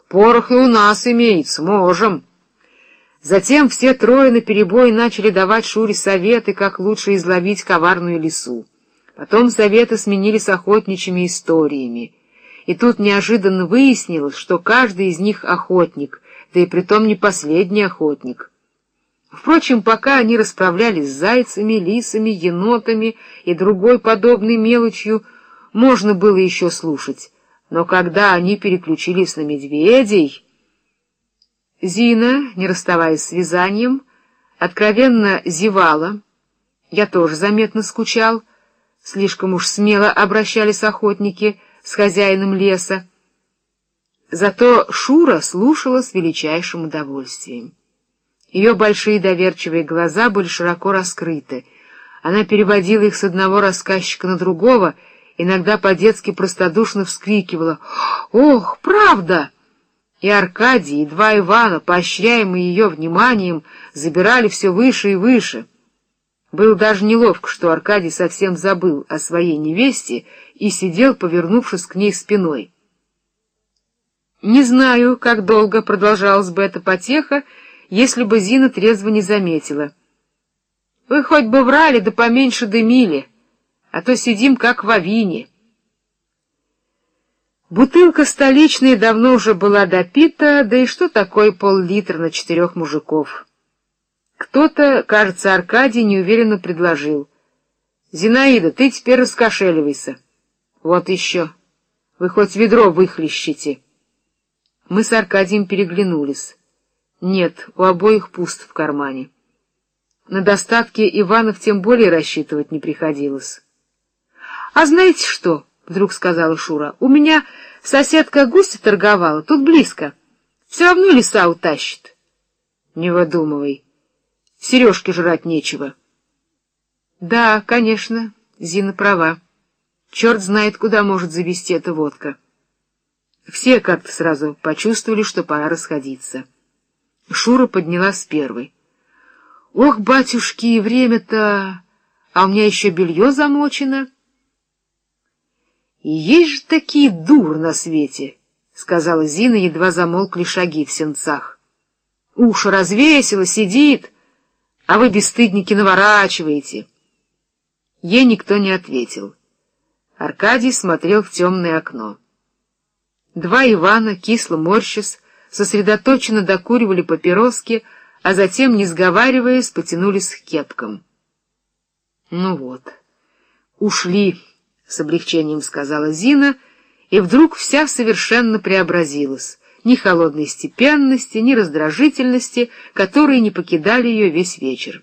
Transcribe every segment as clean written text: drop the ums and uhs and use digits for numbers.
порох и у нас имеется, можем». Затем все трое наперебой начали давать Шуре советы, как лучше изловить коварную лису. Потом советы сменились охотничьими историями. И тут неожиданно выяснилось, что каждый из них охотник, да и притом не последний охотник. Впрочем, пока они расправлялись с зайцами, лисами, енотами и другой подобной мелочью, можно было еще слушать. Но когда они переключились на медведей... Зина, не расставаясь с вязанием, откровенно зевала. Я тоже заметно скучал. Слишком уж смело обращались охотники с хозяином леса. Зато Шура слушала с величайшим удовольствием. Ее большие доверчивые глаза были широко раскрыты. Она переводила их с одного рассказчика на другого, иногда по-детски простодушно вскрикивала: «Ох, правда!» И Аркадий, и два Ивана, поощряемые ее вниманием, забирали все выше и выше. Было даже неловко, что Аркадий совсем забыл о своей невесте и сидел, повернувшись к ней спиной. Не знаю, как долго продолжалась бы эта потеха, если бы Зина трезво не заметила. «Вы хоть бы врали, да поменьше дымили, а то сидим как в авине». Бутылка столичная давно уже была допита, да и что такое пол-литра на 4 мужиков? Кто-то, кажется, Аркадий неуверенно предложил: «Зинаида, ты теперь раскошеливайся». «Вот еще. Вы хоть ведро выхлещите». Мы с Аркадием переглянулись. Нет, у обоих пусто в кармане. На достатки Иванов тем более рассчитывать не приходилось. «А знаете что?» — вдруг сказала Шура. «У меня соседка гуся торговала, тут близко. Все равно лиса утащит». «Не выдумывай. Сережки жрать нечего». «Да, конечно, Зина права. Черт знает, куда может завести эта водка». Все как-то сразу почувствовали, что пора расходиться. Шура поднялась первой. «Ох, батюшки, время-то... А у меня еще белье замочено». «Есть же такие дуры на свете», — сказала Зина, едва замолкли шаги в сенцах. «Уши развесила, сидит, а вы, бесстыдники, наворачиваете». Ей никто не ответил. Аркадий смотрел в темное окно. Два Ивана, кисло морщась, сосредоточенно докуривали папироски, а затем, не сговариваясь, потянулись к кепкам. «Ну вот, ушли», — с облегчением сказала Зина, и вдруг вся совершенно преобразилась. Ни холодной степенности, ни раздражительности, которые не покидали ее весь вечер.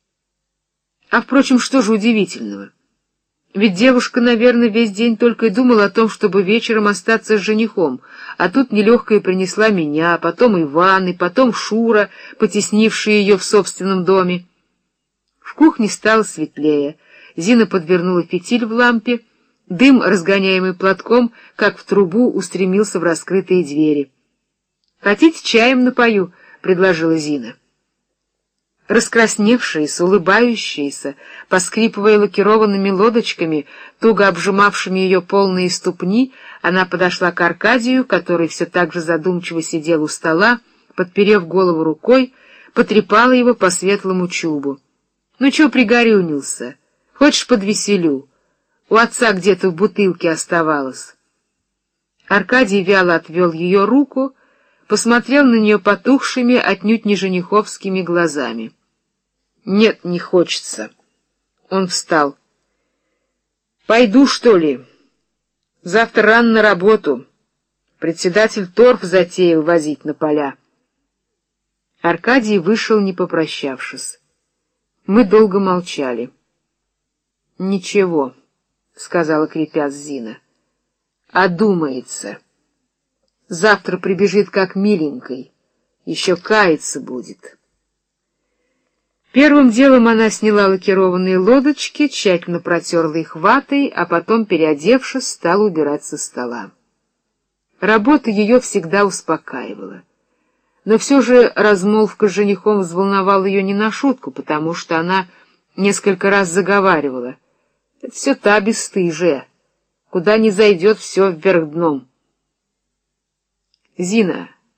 А, впрочем, что же удивительного? Ведь девушка, наверное, весь день только и думала о том, чтобы вечером остаться с женихом, а тут нелегкая принесла меня, потом Иван, и потом Шура, потеснившая ее в собственном доме. В кухне стало светлее. Зина подвернула фитиль в лампе, дым, разгоняемый платком, как в трубу, устремился в раскрытые двери. «Хотите, чаем напою?» — предложила Зина. Раскрасневшаяся, улыбающаяся, поскрипывая лакированными лодочками, туго обжимавшими ее полные ступни, она подошла к Аркадию, который все так же задумчиво сидел у стола, подперев голову рукой, потрепала его по светлому чубу. «Ну чё пригорюнился? Хочешь, подвеселю? У отца где-то в бутылке оставалось». Аркадий вяло отвел ее руку, посмотрел на нее потухшими, отнюдь не жениховскими глазами. «Нет, не хочется». Он встал. «Пойду, что ли? Завтра рано на работу. Председатель торф затеял возить на поля». Аркадий вышел, не попрощавшись. Мы долго молчали. «Ничего», — сказала, крепясь, Зина. «Одумается. Завтра прибежит как миленькой, еще каяться будет». Первым делом она сняла лакированные лодочки, тщательно протерла их ватой, а потом, переодевшись, стала убирать со стола. Работа ее всегда успокаивала. Но все же размолвка с женихом взволновала ее не на шутку, потому что она несколько раз заговаривала: «Это все та бесстыжая, куда ни зайдет, все вверх дном». Зина,